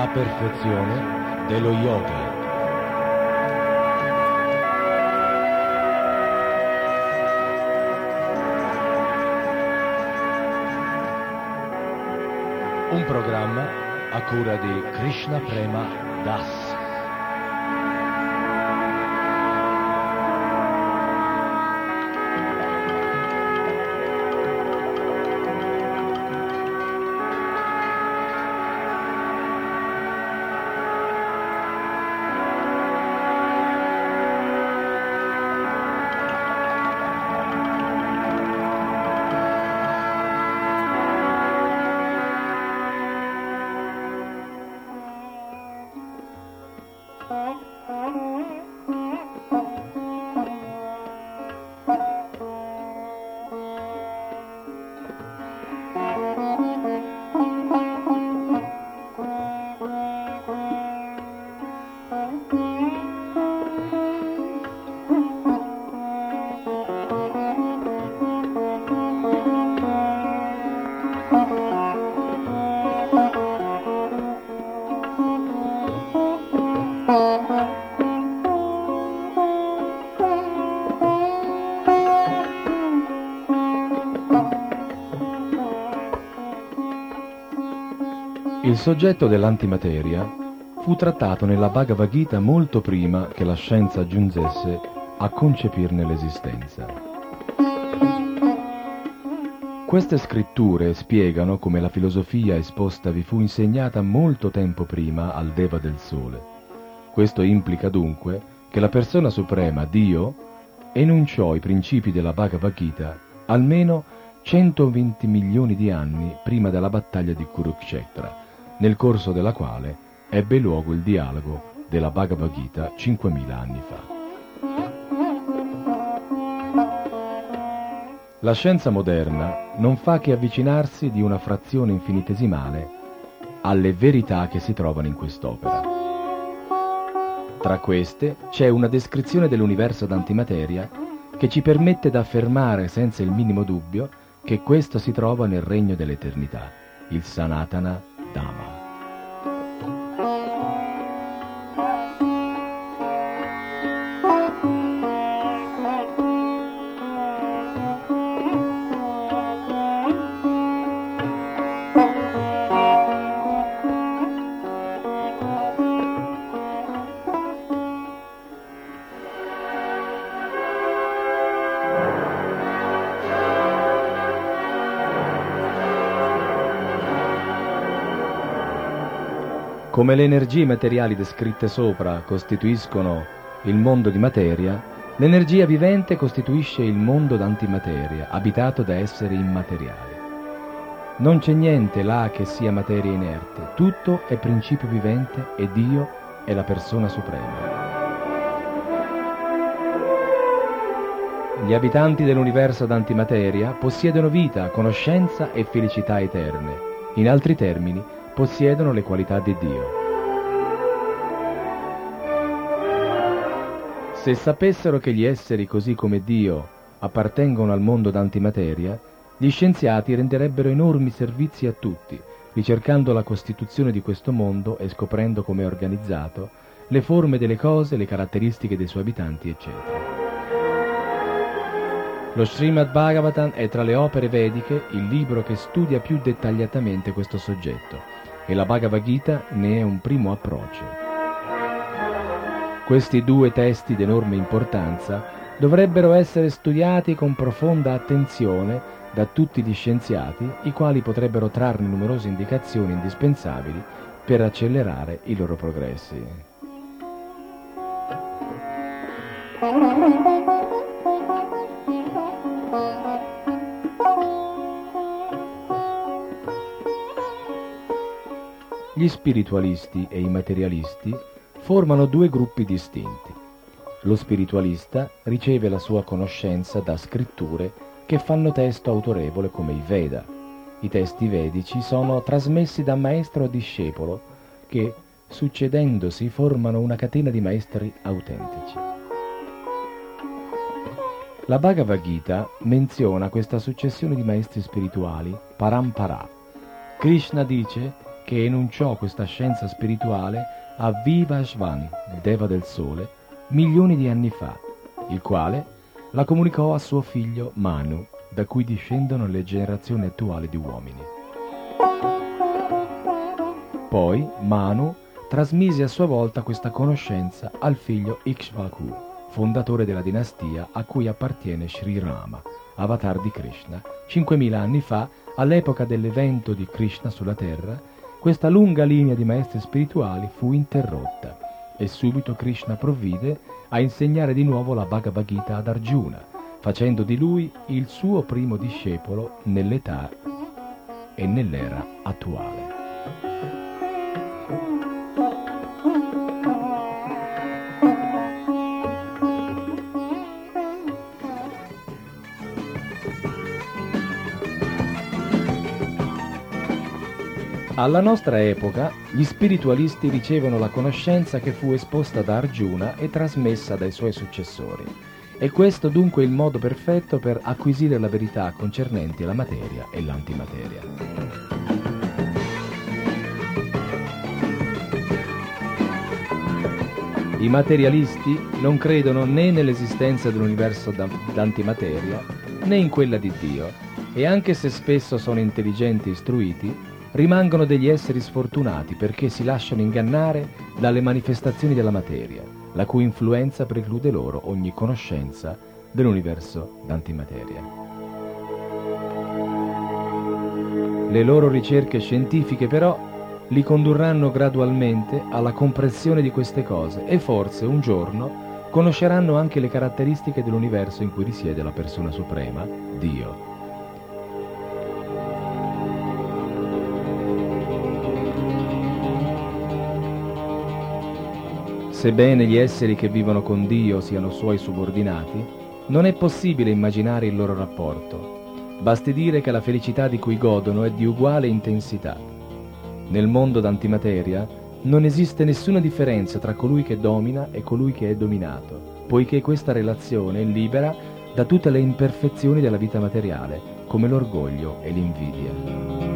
La perfezione dello yoga. Un programma a cura di Krishna Prema Das. Il soggetto dell'antimateria fu trattato nella Bhagavad Gita molto prima che la scienza giungesse a concepirne l'esistenza. Queste scritture spiegano come la filosofia esposta vi fu insegnata molto tempo prima al Deva del Sole. Questo implica dunque che la persona suprema, Dio, enunciò i principi della Bhagavad Gita almeno 120 milioni di anni prima della battaglia di Kurukshetra, nel corso della quale ebbe luogo il dialogo della Bhagavad Gita 5000 anni fa. La scienza moderna non fa che avvicinarsi di una frazione infinitesimale alle verità che si trovano in quest'opera. Tra queste c'è una descrizione dell'universo d'antimateria che ci permette d'affermare senza il minimo dubbio che questo si trova nel regno dell'eternità, il Sanatana Dhamma. Come le energie materiali descritte sopra costituiscono il mondo di materia, l'energia vivente costituisce il mondo d'antimateria, abitato da esseri immateriali. Non c'è niente là che sia materia inerte, tutto è principio vivente e Dio è la persona suprema. Gli abitanti dell'universo d'antimateria possiedono vita, conoscenza e felicità eterne. In altri termini, possiedono le qualità di Dio. Se sapessero che gli esseri così come Dio appartengono al mondo d'antimateria, gli scienziati renderebbero enormi servizi a tutti, ricercando la costituzione di questo mondo e scoprendo come è organizzato, le forme delle cose, le caratteristiche dei suoi abitanti, eccetera. Lo Srimad Bhagavatam è tra le opere vediche il libro che studia più dettagliatamente questo soggetto, e la Bhagavad Gita ne è un primo approccio. Questi due testi d'enorme importanza dovrebbero essere studiati con profonda attenzione da tutti gli scienziati, i quali potrebbero trarne numerose indicazioni indispensabili per accelerare i loro progressi. Gli spiritualisti e i materialisti formano due gruppi distinti. Lo spiritualista riceve la sua conoscenza da scritture che fanno testo autorevole come i Veda. I testi vedici sono trasmessi da maestro a discepolo che, succedendosi, formano una catena di maestri autentici. La Bhagavad Gita menziona questa successione di maestri spirituali, parampara. Krishna dice che enunciò questa scienza spirituale a Vivasvan, deva del sole, milioni di anni fa, il quale la comunicò a suo figlio Manu, da cui discendono le generazioni attuali di uomini. Poi Manu trasmise a sua volta questa conoscenza al figlio Ikshvaku, fondatore della dinastia a cui appartiene Sri Rama, avatar di Krishna. 5000 anni fa, all'epoca dell'evento di Krishna sulla terra, questa lunga linea di maestri spirituali fu interrotta e subito Krishna provvide a insegnare di nuovo la Bhagavad Gita ad Arjuna, facendo di lui il suo primo discepolo nell'età e nell'era attuale. Alla nostra epoca, gli spiritualisti ricevono la conoscenza che fu esposta da Arjuna e trasmessa dai suoi successori. E questo dunque è il modo perfetto per acquisire la verità concernenti la materia e l'antimateria. I materialisti non credono né nell'esistenza dell'universo d'antimateria né in quella di Dio, e anche se spesso sono intelligenti e istruiti, rimangono degli esseri sfortunati perché si lasciano ingannare dalle manifestazioni della materia, la cui influenza preclude loro ogni conoscenza dell'universo d'antimateria. Le loro ricerche scientifiche però li condurranno gradualmente alla comprensione di queste cose e forse un giorno conosceranno anche le caratteristiche dell'universo in cui risiede la persona suprema, Dio. Sebbene gli esseri che vivono con Dio siano suoi subordinati, non è possibile immaginare il loro rapporto. Basti dire che la felicità di cui godono è di uguale intensità. Nel mondo d'antimateria non esiste nessuna differenza tra colui che domina e colui che è dominato, poiché questa relazione è libera da tutte le imperfezioni della vita materiale, come l'orgoglio e l'invidia.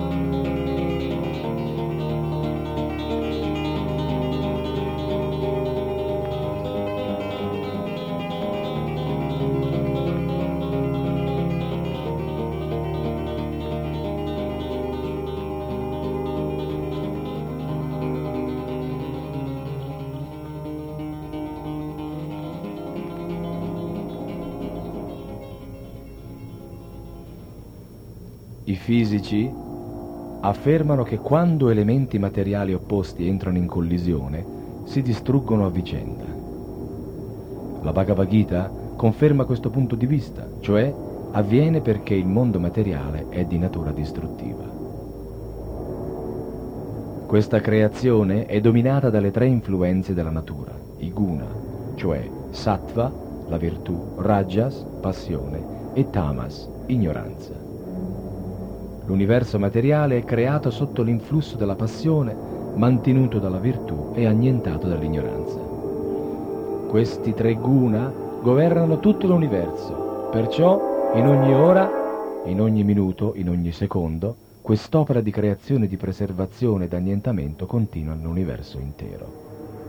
I fisici affermano che quando elementi materiali opposti entrano in collisione, si distruggono a vicenda. La Bhagavad Gita conferma questo punto di vista, cioè avviene perché il mondo materiale è di natura distruttiva. Questa creazione è dominata dalle tre influenze della natura, i guna, cioè sattva, la virtù, rajas, passione, e tamas, ignoranza. L'universo materiale è creato sotto l'influsso della passione, mantenuto dalla virtù e annientato dall'ignoranza. Questi tre guna governano tutto l'universo, perciò in ogni ora, in ogni minuto, in ogni secondo, quest'opera di creazione, di preservazione ed annientamento continua nell'universo intero.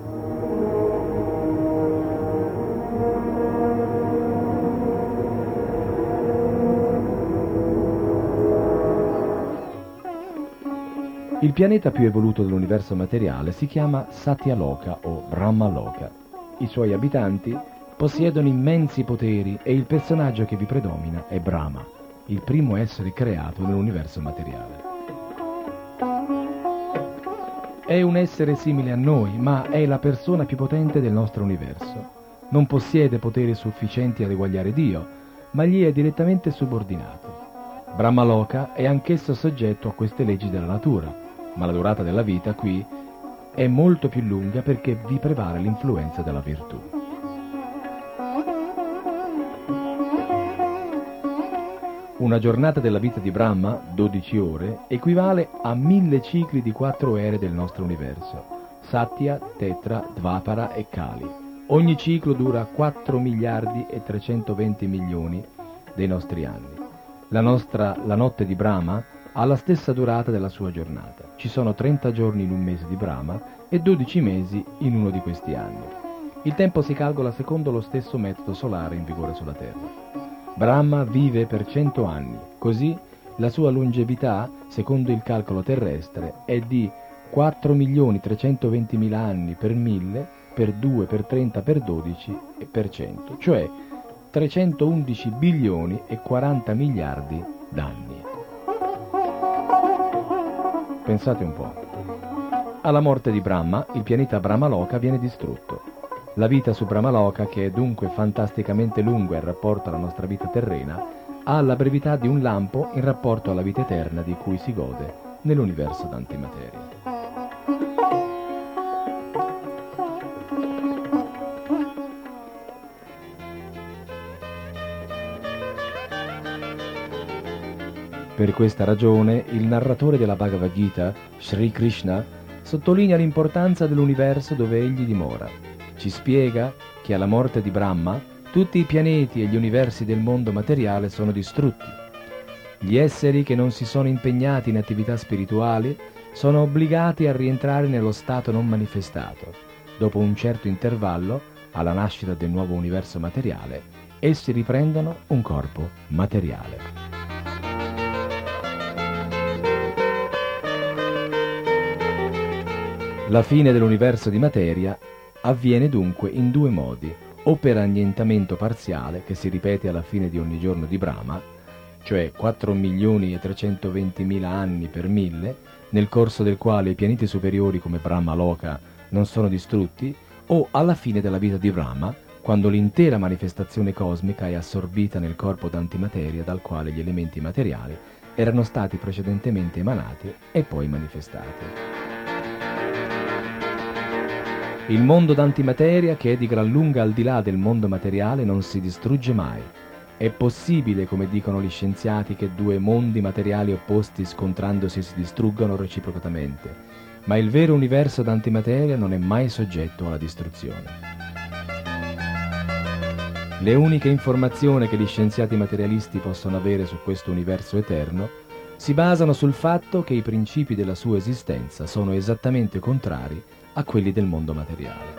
Il pianeta più evoluto dell'universo materiale si chiama Satyaloka o Brahmaloka. I suoi abitanti possiedono immensi poteri e il personaggio che vi predomina è Brahma, il primo essere creato nell'universo materiale. È un essere simile a noi, ma è la persona più potente del nostro universo. Non possiede poteri sufficienti ad eguagliare Dio, ma gli è direttamente subordinato. Brahmaloka è anch'esso soggetto a queste leggi della natura, ma la durata della vita qui è molto più lunga perché vi prevale l'influenza della virtù. Una giornata della vita di Brahma, 12 ore, equivale a 1000 cicli di 4 ere del nostro universo, Satya, Tetra, Dvapara e Kali. Ogni ciclo dura 4 miliardi e 320 milioni dei nostri anni. La notte di Brahma ha la stessa durata della sua giornata. Ci sono 30 giorni in un mese di Brahma e 12 mesi in uno di questi anni. Il tempo si calcola secondo lo stesso metodo solare in vigore sulla Terra. Brahma vive per 100 anni, così la sua longevità, secondo il calcolo terrestre, è di 4.320.000 anni per 1000, per 2, per 30, per 12 e per 100, cioè 311 bilioni e 40 miliardi d'anni. Pensate un po'. Alla morte di Brahma, il pianeta Brahmaloka viene distrutto. La vita su Brahmaloka, che è dunque fantasticamente lunga in rapporto alla nostra vita terrena, ha la brevità di un lampo in rapporto alla vita eterna di cui si gode nell'universo d'antimateria. Per questa ragione, il narratore della Bhagavad Gita, Sri Krishna, sottolinea l'importanza dell'universo dove egli dimora. Ci spiega che alla morte di Brahma tutti i pianeti e gli universi del mondo materiale sono distrutti. Gli esseri che non si sono impegnati in attività spirituali sono obbligati a rientrare nello stato non manifestato. Dopo un certo intervallo, alla nascita del nuovo universo materiale, essi riprendono un corpo materiale. La fine dell'universo di materia avviene dunque in due modi, o per annientamento parziale, che si ripete alla fine di ogni giorno di Brahma, cioè 4.320.000 anni per 1000, nel corso del quale i pianeti superiori come Brahmaloka non sono distrutti, o alla fine della vita di Brahma, quando l'intera manifestazione cosmica è assorbita nel corpo d'antimateria dal quale gli elementi materiali erano stati precedentemente emanati e poi manifestati. Il mondo d'antimateria, che è di gran lunga al di là del mondo materiale, non si distrugge mai. È possibile, come dicono gli scienziati, che due mondi materiali opposti scontrandosi si distruggano reciprocamente, ma il vero universo d'antimateria non è mai soggetto alla distruzione. Le uniche informazioni che gli scienziati materialisti possono avere su questo universo eterno si basano sul fatto che i principi della sua esistenza sono esattamente contrari a quelli del mondo materiale.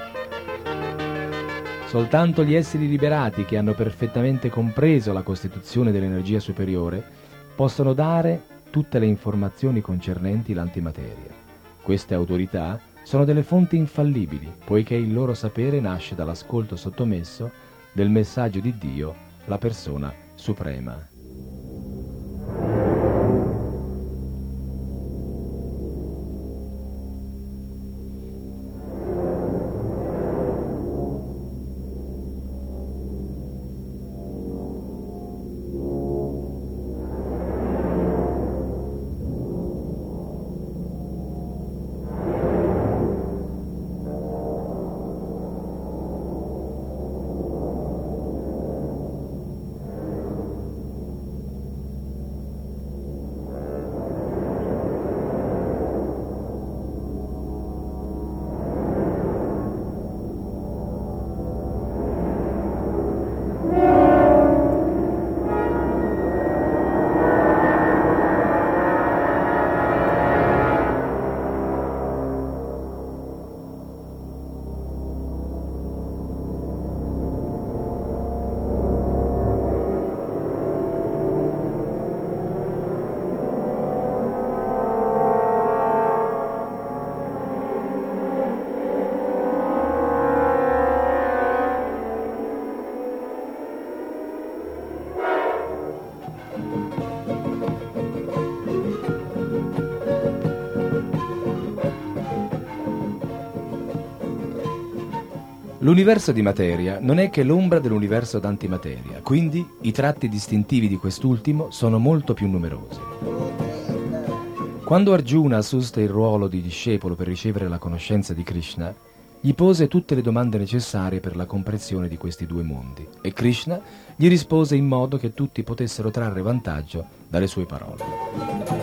Soltanto gli esseri liberati, che hanno perfettamente compreso la costituzione dell'energia superiore, possono dare tutte le informazioni concernenti l'antimateria. Queste autorità sono delle fonti infallibili, poiché il loro sapere nasce dall'ascolto sottomesso del messaggio di Dio, la persona suprema. L'universo di materia non è che l'ombra dell'universo d'antimateria, quindi i tratti distintivi di quest'ultimo sono molto più numerosi. Quando Arjuna assuste il ruolo di discepolo per ricevere la conoscenza di Krishna, gli pose tutte le domande necessarie per la comprensione di questi due mondi e Krishna gli rispose in modo che tutti potessero trarre vantaggio dalle sue parole.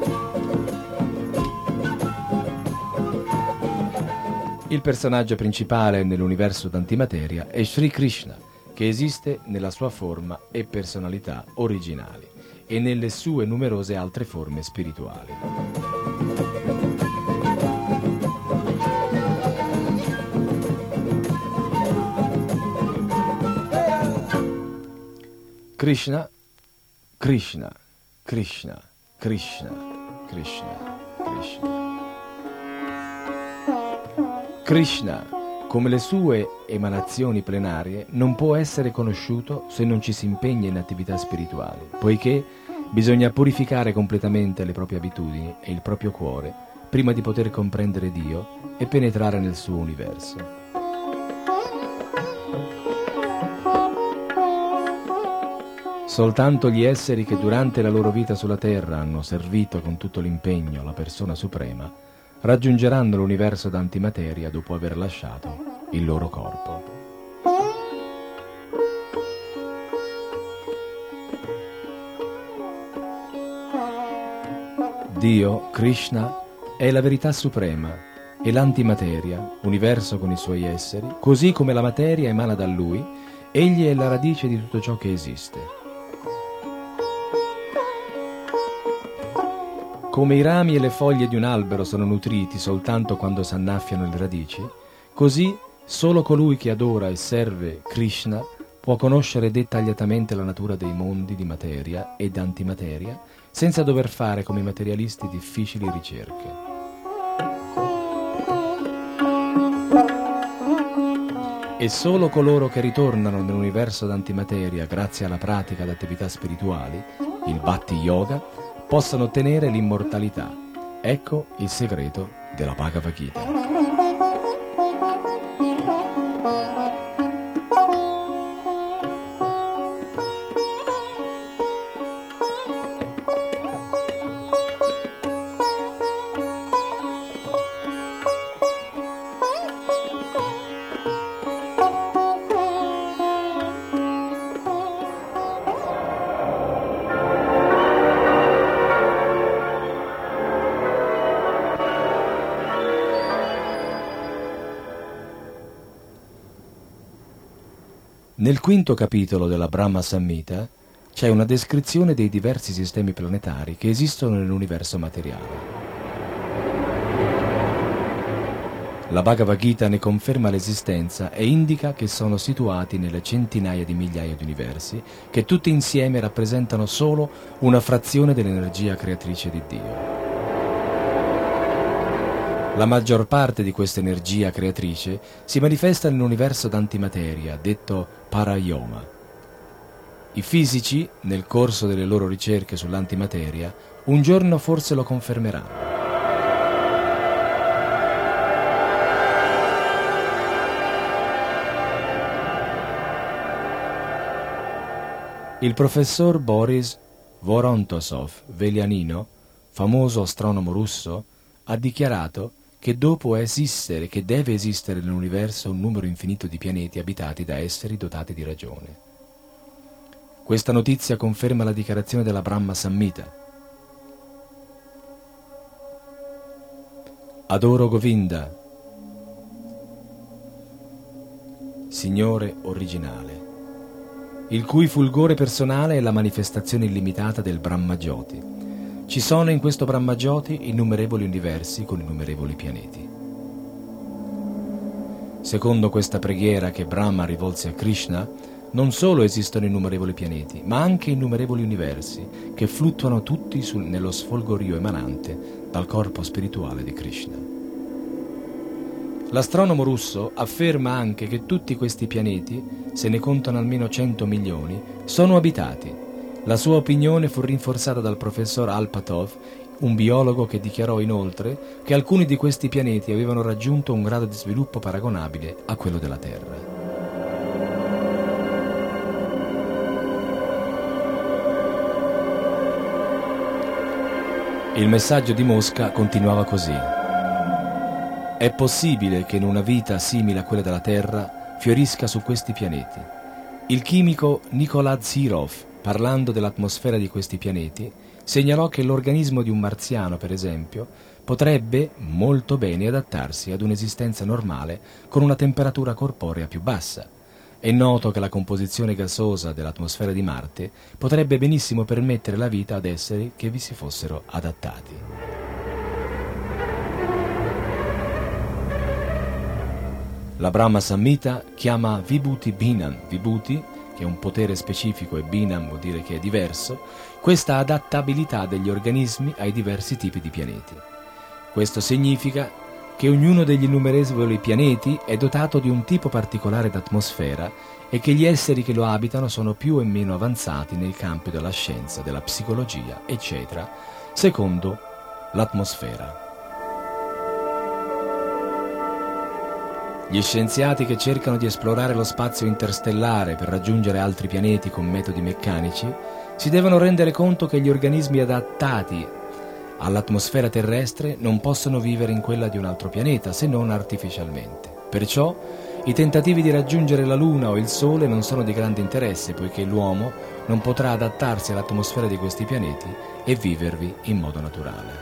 Il personaggio principale nell'universo d'antimateria è Sri Krishna, che esiste nella sua forma e personalità originali. e nelle sue numerose altre forme spirituali. Krishna, Krishna, Krishna, Krishna, Krishna, Krishna. Krishna, come le sue emanazioni plenarie, non può essere conosciuto se non ci si impegna in attività spirituali, poiché bisogna purificare completamente le proprie abitudini e il proprio cuore prima di poter comprendere Dio e penetrare nel suo universo. Soltanto gli esseri che durante la loro vita sulla terra hanno servito con tutto l'impegno la persona suprema raggiungeranno l'universo d'antimateria dopo aver lasciato il loro corpo. Dio, Krishna, è la verità suprema e l'antimateria, universo con i suoi esseri, così come la materia emana da lui, egli è la radice di tutto ciò che esiste. Come i rami e le foglie di un albero sono nutriti soltanto quando s'annaffiano le radici, così solo colui che adora e serve Krishna può conoscere dettagliatamente la natura dei mondi di materia ed antimateria, senza dover fare come i materialisti difficili ricerche. E solo coloro che ritornano nell'universo d'antimateria grazie alla pratica di attività spirituali, il Bhakti Yoga, possano ottenere l'immortalità. Ecco il segreto della Bhagavad Gita. Nel quinto capitolo della Brahma Samhita c'è una descrizione dei diversi sistemi planetari che esistono nell'universo materiale. La Bhagavad Gita ne conferma l'esistenza e indica che sono situati nelle centinaia di migliaia di universi che tutti insieme rappresentano solo una frazione dell'energia creatrice di Dio. La maggior parte di questa energia creatrice si manifesta nell'universo d'antimateria, detto Parayoma. I fisici, nel corso delle loro ricerche sull'antimateria, un giorno forse lo confermeranno. Il professor Boris Vorontosov-Velianino, famoso astronomo russo, ha dichiarato che che deve esistere nell'universo un numero infinito di pianeti abitati da esseri dotati di ragione. Questa notizia conferma la dichiarazione della Brahma Samhita. Adoro Govinda, Signore originale, il cui fulgore personale è la manifestazione illimitata del Brahma Jyoti. Ci sono in questo Brahma Jyoti innumerevoli universi con innumerevoli pianeti. Secondo questa preghiera che Brahma rivolse a Krishna, non solo esistono innumerevoli pianeti, ma anche innumerevoli universi che fluttuano tutti nello sfolgorio emanante dal corpo spirituale di Krishna. L'astronomo russo afferma anche che tutti questi pianeti, se ne contano almeno 100 milioni, sono abitati. La sua opinione fu rinforzata dal professor Alpatov, un biologo che dichiarò inoltre che alcuni di questi pianeti avevano raggiunto un grado di sviluppo paragonabile a quello della Terra. Il messaggio di Mosca continuava così. È possibile che in una vita simile a quella della Terra fiorisca su questi pianeti. Il chimico Nikolai Zirov, parlando dell'atmosfera di questi pianeti, segnalò che l'organismo di un marziano, per esempio, potrebbe molto bene adattarsi ad un'esistenza normale con una temperatura corporea più bassa. È noto che la composizione gasosa dell'atmosfera di Marte potrebbe benissimo permettere la vita ad esseri che vi si fossero adattati. La Brahma Samhita chiama Vibhuti Bhinam, Vibhuti, che è un potere specifico, e Bhinam vuol dire che è diverso, questa adattabilità degli organismi ai diversi tipi di pianeti. Questo significa che ognuno degli innumerevoli pianeti è dotato di un tipo particolare d'atmosfera e che gli esseri che lo abitano sono più e meno avanzati nei campi della scienza, della psicologia, eccetera, secondo l'atmosfera. Gli scienziati che cercano di esplorare lo spazio interstellare per raggiungere altri pianeti con metodi meccanici si devono rendere conto che gli organismi adattati all'atmosfera terrestre non possono vivere in quella di un altro pianeta se non artificialmente. Perciò i tentativi di raggiungere la Luna o il Sole non sono di grande interesse, poiché l'uomo non potrà adattarsi all'atmosfera di questi pianeti e vivervi in modo naturale.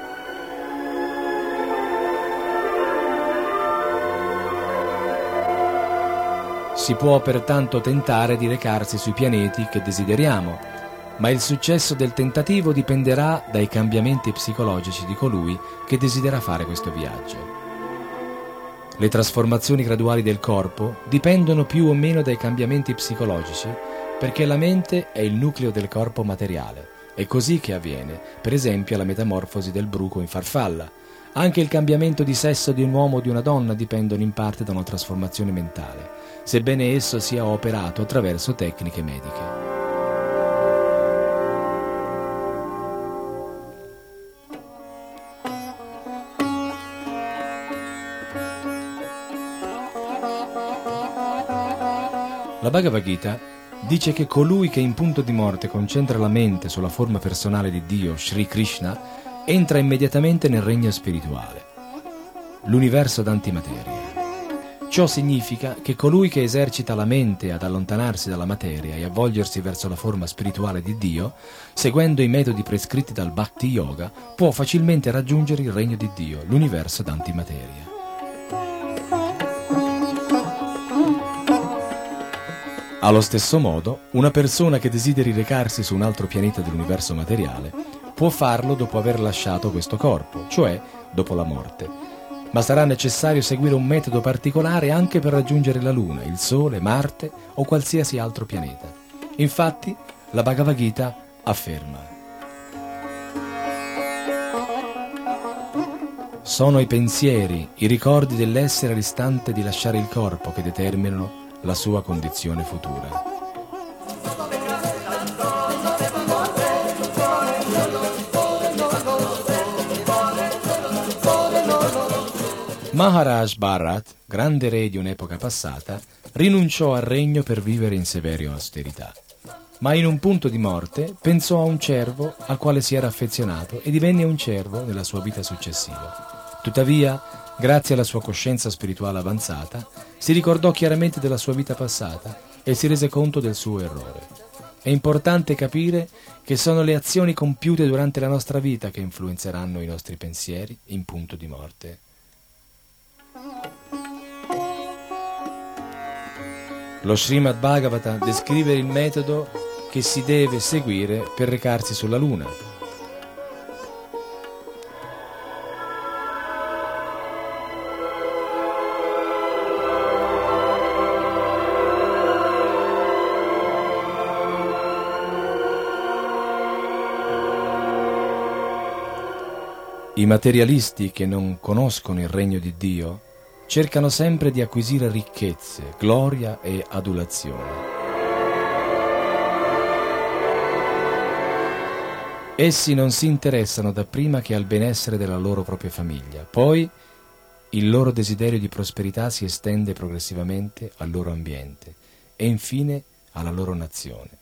Si può pertanto tentare di recarsi sui pianeti che desideriamo, ma il successo del tentativo dipenderà dai cambiamenti psicologici di colui che desidera fare questo viaggio. Le trasformazioni graduali del corpo dipendono più o meno dai cambiamenti psicologici, perché la mente è il nucleo del corpo materiale. È così che avviene, per esempio, la metamorfosi del bruco in farfalla. Anche il cambiamento di sesso di un uomo o di una donna dipendono in parte da una trasformazione mentale, sebbene esso sia operato attraverso tecniche mediche. La Bhagavad Gita dice che colui che in punto di morte concentra la mente sulla forma personale di Dio, Sri Krishna, entra immediatamente nel regno spirituale, l'universo d'antimateria. Ciò significa che colui che esercita la mente ad allontanarsi dalla materia e a volgersi verso la forma spirituale di Dio, seguendo i metodi prescritti dal Bhakti Yoga, può facilmente raggiungere il regno di Dio, l'universo d'antimateria. Allo stesso modo, una persona che desideri recarsi su un altro pianeta dell'universo materiale può farlo dopo aver lasciato questo corpo, cioè dopo la morte. Ma sarà necessario seguire un metodo particolare anche per raggiungere la Luna, il Sole, Marte o qualsiasi altro pianeta. Infatti, la Bhagavad Gita afferma: sono i pensieri, i ricordi dell'essere all'istante di lasciare il corpo che determinano la sua condizione futura. Maharaj Bharat, grande re di un'epoca passata, rinunciò al regno per vivere in severe austerità. Ma in un punto di morte pensò a un cervo al quale si era affezionato e divenne un cervo nella sua vita successiva. Tuttavia, grazie alla sua coscienza spirituale avanzata, si ricordò chiaramente della sua vita passata e si rese conto del suo errore. È importante capire che sono le azioni compiute durante la nostra vita che influenzeranno i nostri pensieri in punto di morte. Lo Srimad Bhagavata descrive il metodo che si deve seguire per recarsi sulla Luna. I materialisti che non conoscono il regno di Dio cercano sempre di acquisire ricchezze, gloria e adulazione. Essi non si interessano dapprima che al benessere della loro propria famiglia, poi il loro desiderio di prosperità si estende progressivamente al loro ambiente e infine alla loro nazione.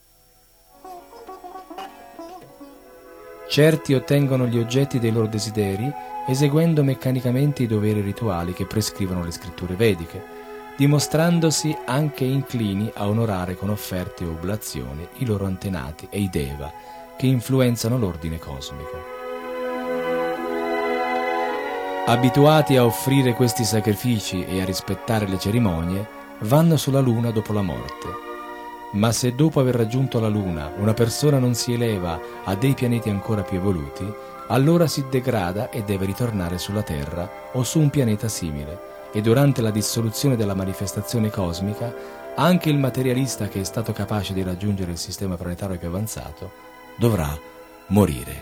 Certi ottengono gli oggetti dei loro desideri eseguendo meccanicamente i doveri rituali che prescrivono le scritture vediche, dimostrandosi anche inclini a onorare con offerte o oblazioni i loro antenati e i deva che influenzano l'ordine cosmico. Abituati a offrire questi sacrifici e a rispettare le cerimonie, vanno sulla Luna dopo la morte. Ma se dopo aver raggiunto la Luna una persona non si eleva a dei pianeti ancora più evoluti, allora si degrada e deve ritornare sulla Terra o su un pianeta simile, e durante la dissoluzione della manifestazione cosmica anche il materialista che è stato capace di raggiungere il sistema planetario più avanzato dovrà morire.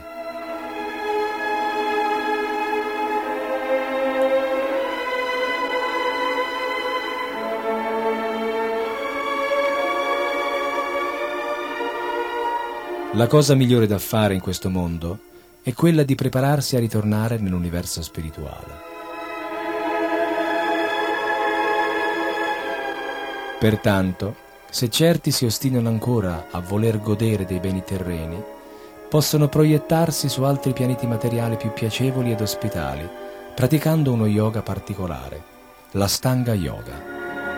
La cosa migliore da fare in questo mondo è quella di prepararsi a ritornare nell'universo spirituale. Pertanto, se certi si ostinano ancora a voler godere dei beni terreni, possono proiettarsi su altri pianeti materiali più piacevoli ed ospitali, praticando uno yoga particolare, l'Ashtanga Yoga.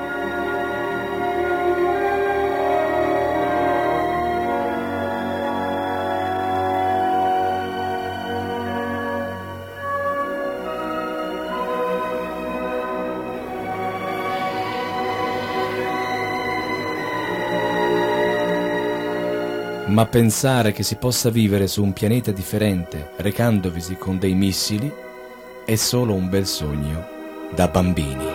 Ma pensare che si possa vivere su un pianeta differente recandovisi con dei missili è solo un bel sogno da bambini.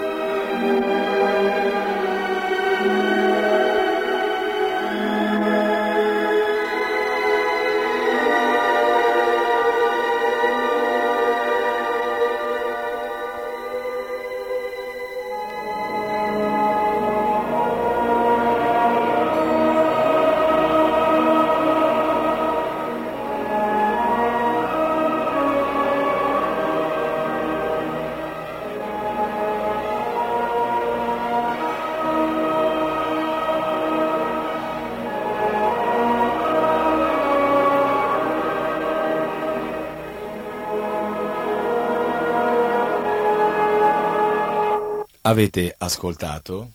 Avete ascoltato?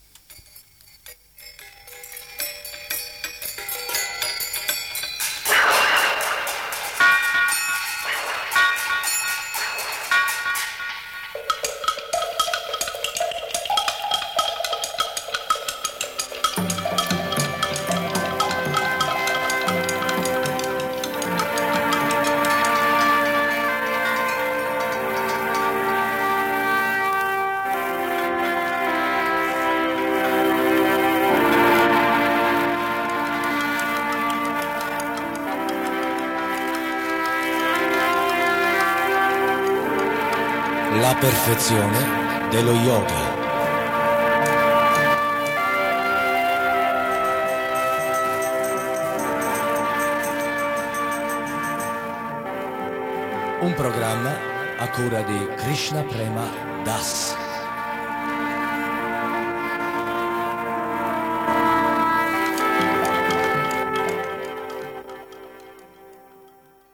La perfezione dello yoga. Un programma a cura di Krishna Prema Das.